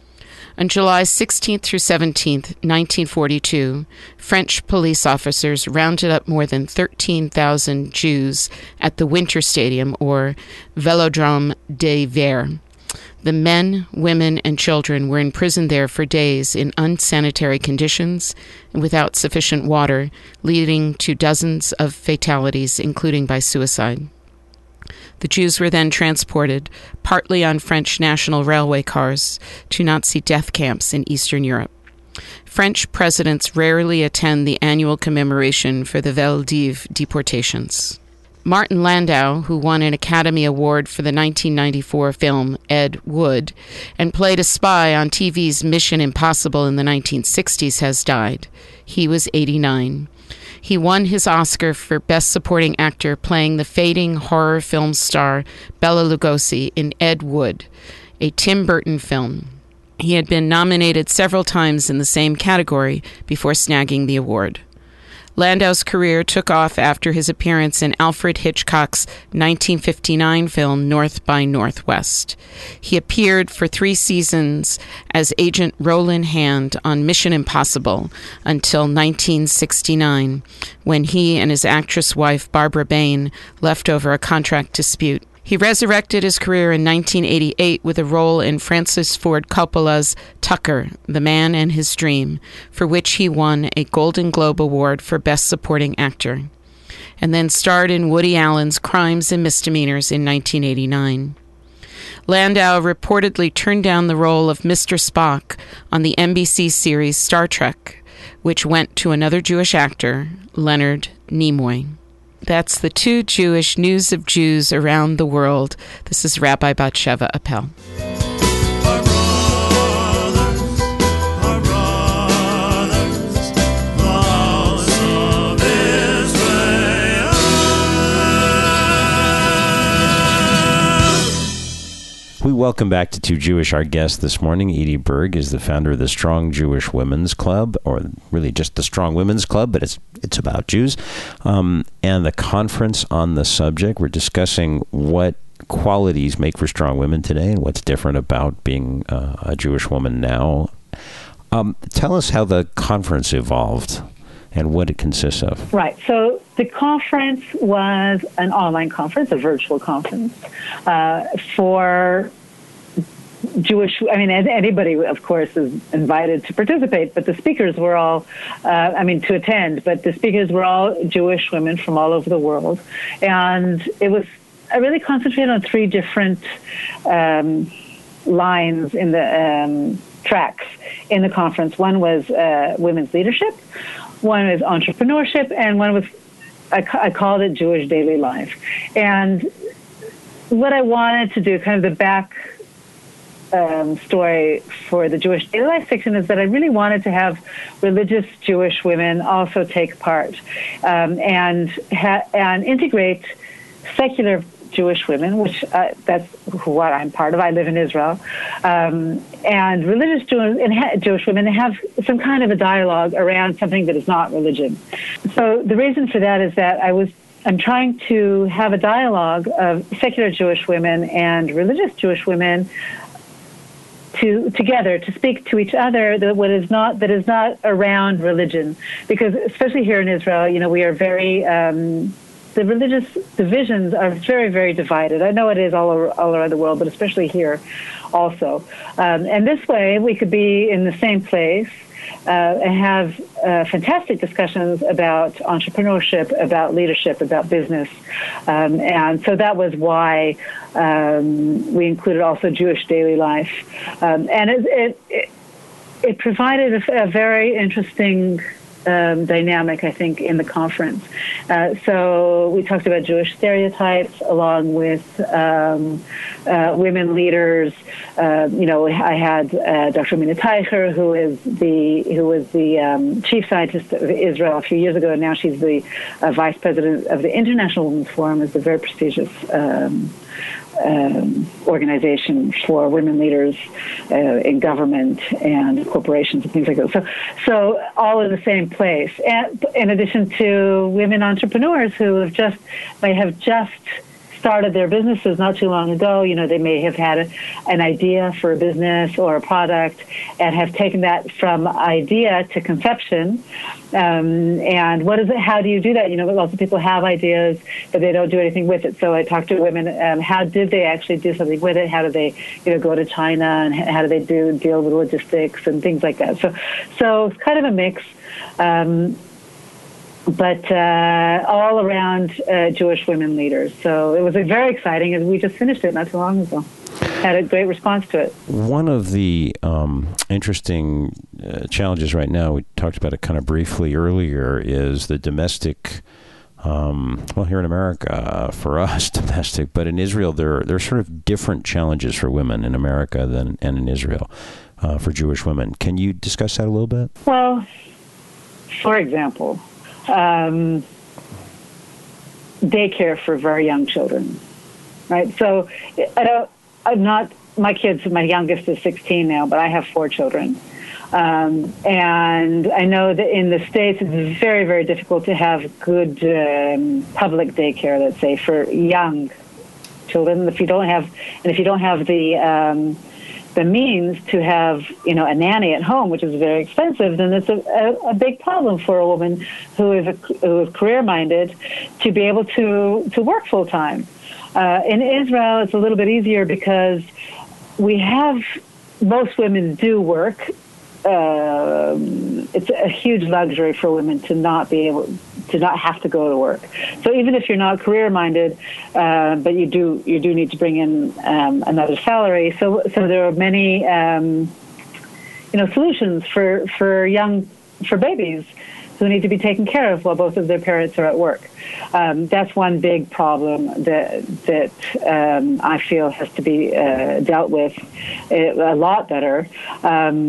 On July sixteenth through seventeenth, nineteen forty-two, French police officers rounded up more than thirteen thousand Jews at the Winter Stadium, or Velodrome d'Hiver. The men, women, and children were imprisoned there for days in unsanitary conditions and without sufficient water, leading to dozens of fatalities, including by suicide. The Jews were then transported, partly on French national railway cars, to Nazi death camps in Eastern Europe. French presidents rarely attend the annual commemoration for the Veldiv deportations. Martin Landau, who won an Academy Award for the nineteen ninety-four film Ed Wood and played a spy on T V's Mission Impossible in the nineteen sixties, has died. He was eighty-nine. He won his Oscar for Best Supporting Actor playing the fading horror film star Bela Lugosi in Ed Wood, a Tim Burton film. He had been nominated several times in the same category before snagging the award. Landau's career took off after his appearance in Alfred Hitchcock's nineteen fifty-nine film North by Northwest. He appeared for three seasons as Agent Roland Hand on Mission Impossible until nineteen sixty-nine, when he and his actress wife Barbara Bain left over a contract dispute. He resurrected his career in nineteen eighty-eight with a role in Francis Ford Coppola's Tucker, The Man and His Dream, for which he won a Golden Globe Award for Best Supporting Actor, and then starred in Woody Allen's Crimes and Misdemeanors in nineteen eighty-nine. Landau reportedly turned down the role of Mister Spock on the N B C series Star Trek, which went to another Jewish actor, Leonard Nimoy. That's the two Jewish news of Jews around the world. This is Rabbi Batsheva Appel.
Our brothers, our brothers, the house of Israel.
We welcome back to Two Jewish. Our guest this morning, Edie Berg, is the founder of the Strong Jewish Women's Club, or really just the Strong Women's Club, but it's it's about Jews. Um, and the conference on the subject, we're discussing what qualities make for strong women today and what's different about being uh, a Jewish woman now. Um, tell us how the conference evolved and what it consists of.
Right. So the conference was an online conference, a virtual conference uh, for Jewish, I mean, anybody, of course, is invited to participate, but the speakers were all, uh, I mean, to attend, but the speakers were all Jewish women from all over the world. And it was, I really concentrated on three different um, lines in the um, tracks in the conference. One was uh, women's leadership, one was entrepreneurship, and one was, I, I called it Jewish daily life. And what I wanted to do, kind of the back Um, story for the Jewish daily life section, is that I really wanted to have religious Jewish women also take part um, and ha- and integrate secular Jewish women, which uh, that's what I'm part of. I live in Israel, um, and religious Jew- and ha- Jewish women have some kind of a dialogue around something that is not religion. So the reason for that is that I was I'm trying to have a dialogue of secular Jewish women and religious Jewish women to together to speak to each other that what is not that is not around religion, because especially here in Israel, you know, we are very um, the religious divisions are very, very divided. I know it is all over, all around the world, but especially here also. Um, and this way, we could be in the same place uh, and have uh, fantastic discussions about entrepreneurship, about leadership, about business. Um, and so that was why um, we included also Jewish daily life. Um, and it, it, it, it provided a, a very interesting Um, dynamic, I think, in the conference. Uh, so we talked about Jewish stereotypes along with um, uh, women leaders. Uh, you know, I had uh, Doctor Mina Teicher, who is the who was the um, chief scientist of Israel a few years ago, and now she's the uh, vice president of the International Women's Forum, is a very prestigious Um, Um, organization for women leaders uh, in government and corporations and things like that. So, so all in the same place. And in addition to women entrepreneurs who have just may have just started their businesses not too long ago. You know, they may have had a, an idea for a business or a product and have taken that from idea to conception. Um, and what is it? How do you do that? You know, lots of people have ideas, but they don't do anything with it. So I talked to women. Um, how did they actually do something with it? How do they, you know, go to China, and how do they do deal with logistics and things like that? So, so it's kind of a mix. Um, but uh, all around uh, Jewish women leaders. So it was very exciting, and we just finished it not too long ago. Had a great response to it.
One of the um, interesting uh, challenges right now, we talked about it kind of briefly earlier, is the domestic, um, well, here in America, uh, for us, domestic, but in Israel, there, there are sort of different challenges for women in America than and in Israel uh, for Jewish women. Can you discuss that a little bit?
Well, for example, Um, daycare for very young children, right? So I don't, I'm not, my kids, my youngest is sixteen now, but I have four children. Um, and I know that in the States, it's very, very difficult to have good um, public daycare, let's say, for young children. If you don't have, and if you don't have the, um, the means to have, you know, a nanny at home, which is very expensive, then it's a, a, a big problem for a woman who is a, who is career-minded to be able to, to work full-time. Uh, in Israel, it's a little bit easier because we have, most women do work. Um, it's a huge luxury for women to not be able to not have to go to work. So even if you're not career-minded, uh, but you do you do need to bring in um, another salary. So so there are many um, you know solutions for for young for babies who need to be taken care of while both of their parents are at work. Um, that's one big problem that that um, I feel has to be uh, dealt with a lot better. Um,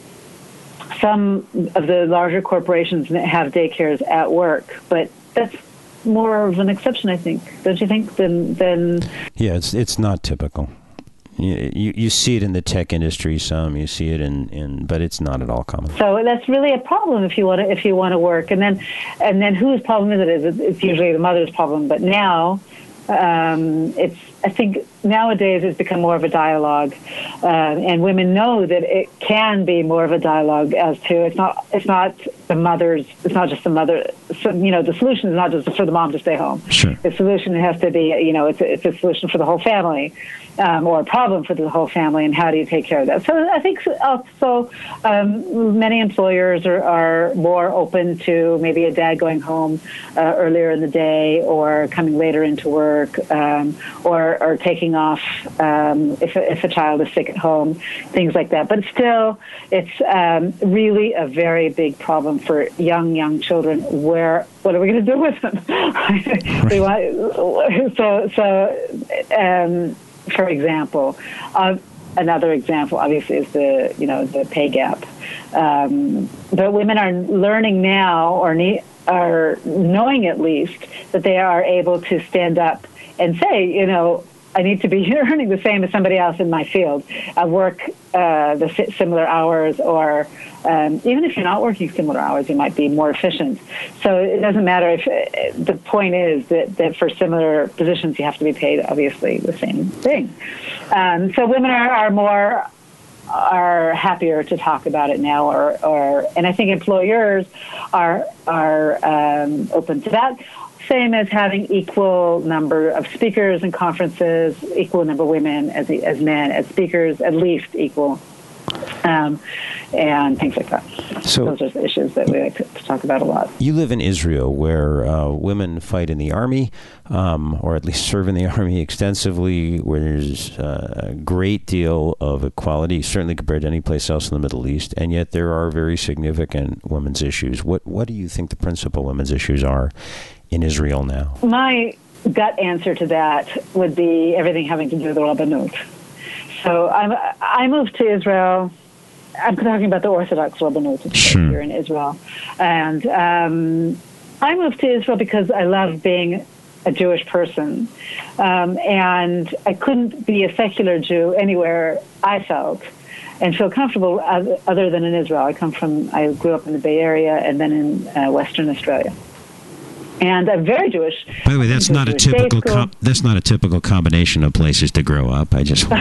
Some of the larger corporations have daycares at work, but that's more of an exception, I think. Don't you think? Than than
yeah, it's it's not typical. You, you you see it in the tech industry some, you see it in, in but it's not at all common.
So that's really a problem if you want to if you want to work, and then and then whose problem is it? Is it? It's usually the mother's problem, but now um, it's. I think nowadays it's become more of a dialogue, uh, and women know that it can be more of a dialogue as to it's not it's not the mother's it's not just the mother. So, you know, the solution is not just for the mom to stay home.
Sure.
The solution has to be, you know, it's a, it's a solution for the whole family, um, or a problem for the whole family, and how do you take care of that? So I think also um, many employers are, are more open to maybe a dad going home uh, earlier in the day or coming later into work, um, or or taking off um, if if a child is sick at home, things like that. But still, it's um, really a very big problem for young young children. Where what are we going to do with them? we want, so so. Um, For example, uh, another example, obviously, is the you know the pay gap. Um, but women are learning now, or need, are knowing at least, that they are able to stand up and say, you know, I need to be earning the same as somebody else in my field. I work uh, the si- similar hours, or um, even if you're not working similar hours, you might be more efficient. So it doesn't matter if uh, the point is that, that for similar positions, you have to be paid, obviously, the same thing. Um, so women are, are more are happier to talk about it now, or, or and I think employers are are um, open to that. Same as having equal number of speakers in conferences, equal number of women as as men as speakers, at least equal, um, and things like that.
So
those are the issues that we like to, to talk about a lot.
You live in Israel, where uh, women fight in the army, um, or at least serve in the army extensively, where there's uh, a great deal of equality, certainly compared to any place else in the Middle East, and yet there are very significant women's issues. What What do you think the principal women's issues are in Israel now?
My gut answer to that would be everything having to do with the Rabbanut. So I'm, I moved to Israel. I'm talking about the Orthodox Rabbanut
sure.
here in Israel. And um, I moved to Israel because I love being a Jewish person. Um, and I couldn't be a secular Jew anywhere I felt and feel comfortable other than in Israel. I come from, I grew up in the Bay Area and then in uh, Western Australia. And I'm very Jewish.
By the way, that's not a typical com- that's not a typical combination of places to grow up. I just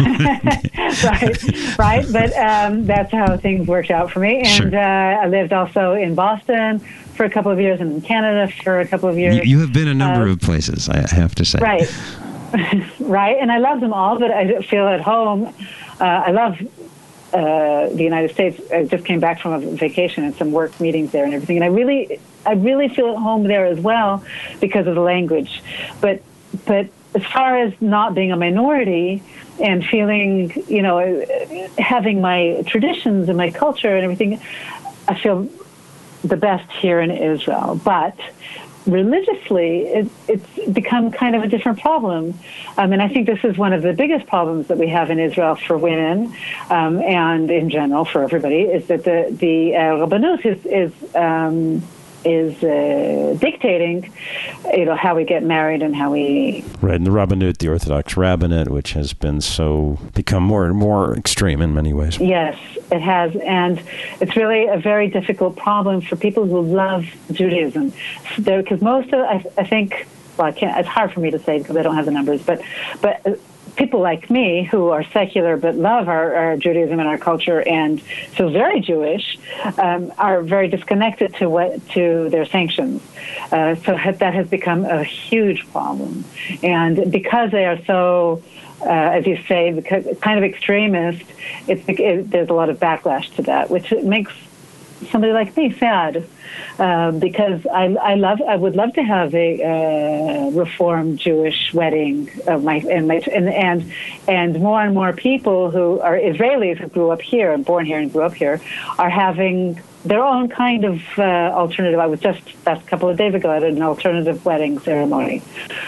right, right. But um, that's how things worked out for me. And
sure.
uh, I lived also in Boston for a couple of years, and in Canada for a couple of years.
You, you have been a number
uh,
of places, I have to say.
Right, right. And I love them all, but I feel at home. Uh, I love uh, the United States. I just came back from a vacation and some work meetings there and everything, and I really. I really feel at home there as well because of the language. But but as far as not being a minority and feeling, you know, having my traditions and my culture and everything, I feel the best here in Israel. But religiously, it, it's become kind of a different problem. Um, and I think this is one of the biggest problems that we have in Israel for women um, and in general for everybody, is that the, the uh, Rabbanut is... is um, is uh, dictating, you know, how we get married and how we...
Right, and the Rabbinate, the Orthodox Rabbinate, which has been so, become more and more extreme in many ways.
Yes, it has, and it's really a very difficult problem for people who love Judaism. Because most of, I, I think, well, I can't, it's hard for me to say because I don't have the numbers, but but... Uh, people like me who are secular but love our, our Judaism and our culture and feel very Jewish um, are very disconnected to what to their sanctions. Uh, so that has become a huge problem. And because they are so, uh, as you say, because, kind of extremist, it's, it, there's a lot of backlash to that, which makes somebody like me sad. Uh, because I, I love, I would love to have a uh, reformed Jewish wedding of my, and, my and and and more and more people who are Israelis who grew up here and born here and grew up here are having their own kind of uh, alternative. I was just that's a couple of days ago at an alternative wedding ceremony.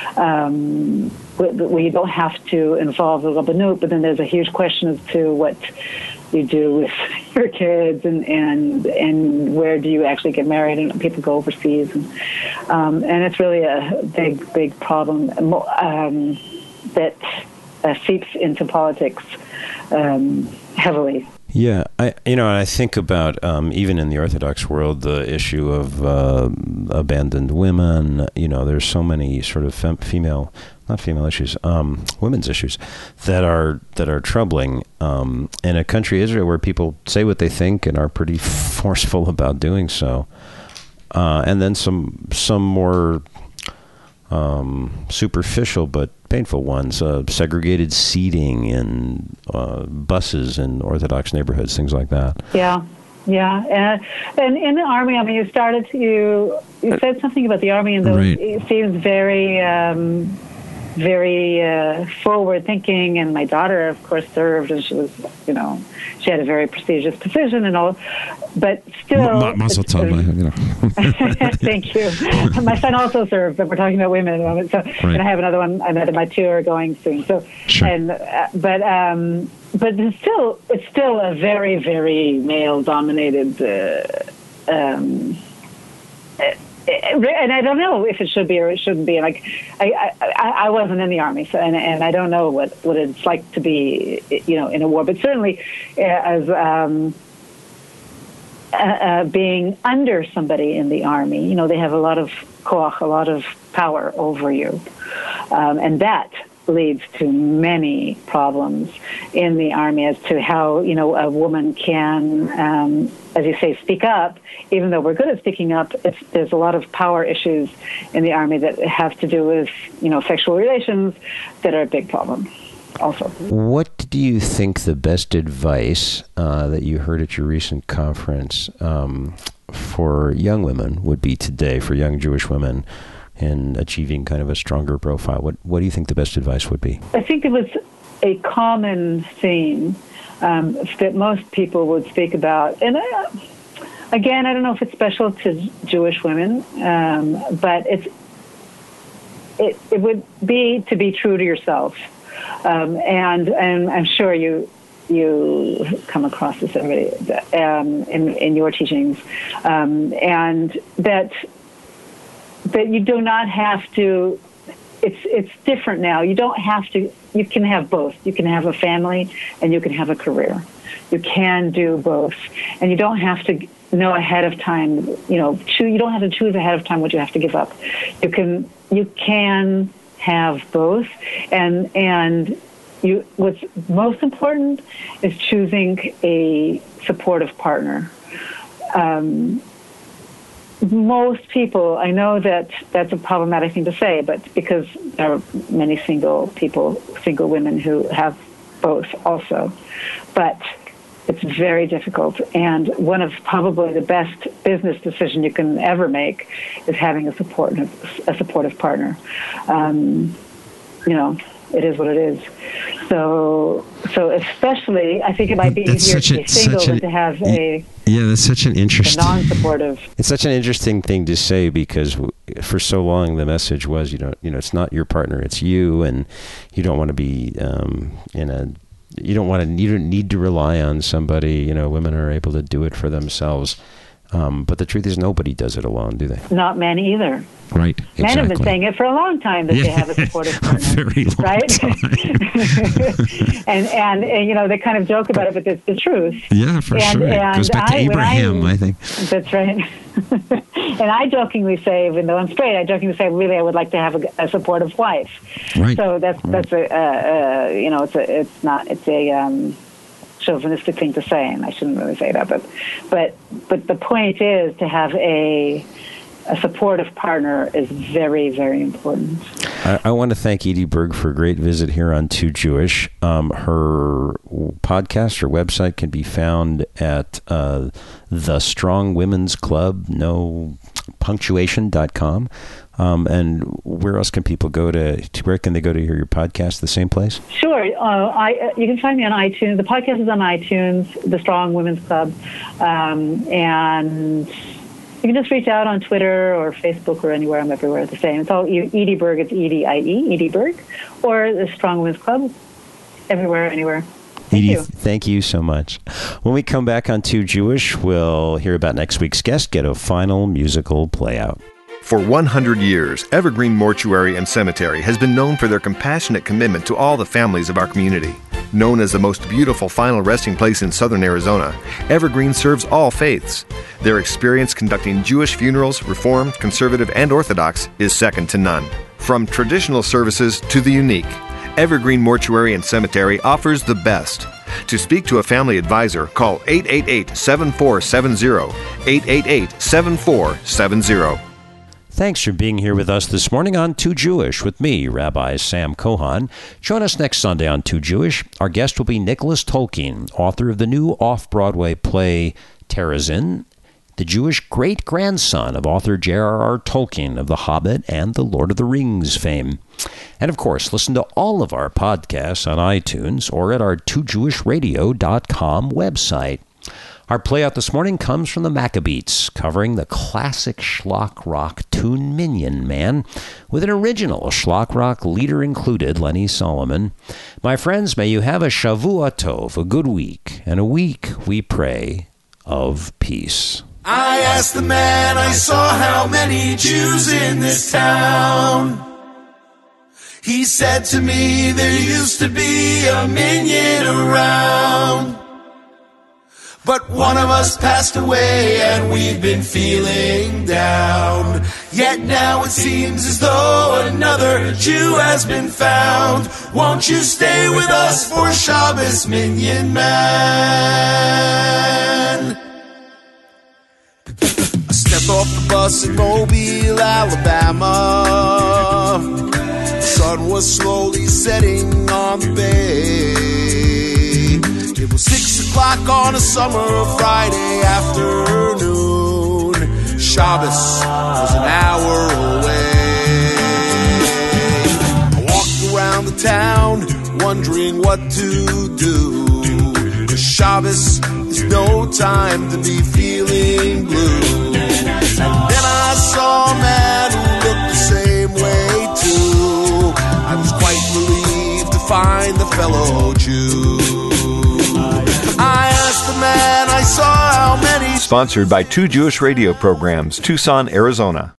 Um, where you don't have to involve the Rabbanut, but then there's a huge question as to what you do with your kids and, and and where do you actually get married, and people go overseas, and, um, and it's really a big big problem um, that uh, seeps into politics um, heavily.
Yeah, I you know, I think about um, even in the Orthodox world, the issue of uh, abandoned women. You know, there's so many sort of fem- female, not female issues, um, women's issues that are that are troubling um, in a country, Israel, where people say what they think and are pretty forceful about doing so. Uh, and then some some more um, superficial but painful ones, uh, segregated seating in uh, buses in Orthodox neighborhoods, things like that.
Yeah, yeah. And, and in the Army, I mean, you started to, you, you said something about the Army, and those, right. It seems very... Um, very uh, forward-thinking, and my daughter, of course, served, and she was, you know, she had a very prestigious position and all, but still...
Mazel tov, you know.
Thank you. My son also served, but we're talking about women at the moment, so, right. And I have another one, another, my two are going soon, so,
sure.
and, uh, but, um, but it's still, it's still a very, very male-dominated uh, um and I don't know if it should be or it shouldn't be. Like, I, I, I wasn't in the army, so and, and I don't know what, what it's like to be, you know, in a war. But certainly, as um, uh, uh, being under somebody in the army, you know, they have a lot of koach, a lot of power over you, um, and that leads to many problems in the army as to how, you know, a woman can, um, as you say, speak up. Even though we're good at speaking up, it's, there's a lot of power issues in the army that have to do with, you know, sexual relations that are a big problem also.
What do you think the best advice uh, that you heard at your recent conference um, for young women would be today, for young Jewish women, in achieving kind of a stronger profile? What what do you think the best advice would be?
I think it was a common theme um, that most people would speak about. And uh, again, I don't know if it's special to Jewish women, um, but it's it, it would be to be true to yourself. Um, and, and I'm sure you you come across this every day, um, in, in your teachings. Um, and that... that you do not have to, it's it's different now. You don't have to, you can have both. You can have a family and you can have a career. You can do both. And you don't have to know ahead of time, you know, choose, you don't have to choose ahead of time what you have to give up. You can, you can have both. And, and you, what's most important is choosing a supportive partner. Um, Most people, I know that that's a problematic thing to say, but because there are many single people, single women who have both also. But it's very difficult. And one of probably the best business decisions you can ever make is having a supportive, a supportive partner. Um, you know, it is what it is. So, so especially, I think it might be
That's
easier to
a,
be single
an,
than to have a...
Yeah, that's such an interesting,
non-supportive.
It's such an interesting thing to say, because for so long the message was, you know, you know, it's not your partner, it's you, and you don't want to be um, in a, you don't want to, you don't need to rely on somebody. You know, women are able to do it for themselves. Um, but the truth is, nobody does it alone, do they?
Not men either.
Right.
Men
exactly.
have been saying it for a long time that
yeah.
they have a supportive partner.
a very long
right?
time.
and, and and you know, they kind of joke about it, but it's the truth.
Yeah, for
and,
sure.
And
it goes back to
I,
Abraham, I,
I
think.
That's right. And I jokingly say, even though I'm straight, I jokingly say, really, I would like to have a, a supportive wife.
Right.
So that's that's a uh, uh, you know, it's a it's not it's a um, chauvinistic thing to say, and I shouldn't really say that, but but but the point is to have a a supportive partner is very, very important.
I, I want to thank Edie Berg for a great visit here on Too Jewish. Um, her podcast, her website can be found at uh, the Strong Women's Club, no punctuation dot com. Um, and where else can people go to, to, where can they go to hear your podcast? The same place?
Sure. Uh, I, uh, you can find me on iTunes. The podcast is on iTunes, The Strong Women's Club. Um, and you can just reach out on Twitter or Facebook or anywhere. I'm everywhere the same. It's all Edie Berg. It's E D I E, Edie Berg, or The Strong Women's Club. Everywhere, anywhere. Thank
Edie,
you.
Thank you so much. When we come back on Too Jewish, we'll hear about next week's guest, get a final musical playout.
For one hundred years, Evergreen Mortuary and Cemetery has been known for their compassionate commitment to all the families of our community. Known as the most beautiful final resting place in southern Arizona, Evergreen serves all faiths. Their experience conducting Jewish funerals, Reformed, Conservative, and Orthodox, is second to none. From traditional services to the unique, Evergreen Mortuary and Cemetery offers the best. To speak to a family advisor, call eight eight eight, seven four seven zero, eight eight eight, seven four seven zero.
Thanks for being here with us this morning on Too Jewish with me, Rabbi Sam Kohan. Join us next Sunday on Too Jewish. Our guest will be Nicholas Tolkien, author of the new off-Broadway play Terezin, the Jewish great-grandson of author J R R Tolkien of The Hobbit and The Lord of the Rings fame. And, of course, listen to all of our podcasts on iTunes or at our two jewish radio dot com website. Our playout this morning comes from the Maccabeats, covering the classic schlock rock tune Minyan Man, with an original schlock rock leader included, Lenny Solomon. My friends, may you have a Shavua Tov, a good week, and a week, we pray, of peace.
I asked the man I saw how many Jews in this town. He said to me there used to be a minyan around, but one of us passed away and we've been feeling down. Yet now it seems as though another Jew has been found. Won't you stay with us for Shabbos, Minyan Man? I stepped off the bus in Mobile, Alabama. The sun was slowly setting on the bay. It was six o'clock on a summer Friday afternoon. Shabbos was an hour away. I walked around the town wondering what to do. 'Cause Shabbos is no time to be feeling blue. And then I saw a man who looked the same way too. I was quite relieved to find a fellow Jew. I asked the man I saw how many.
Sponsored by two Jewish radio programs, Tucson, Arizona.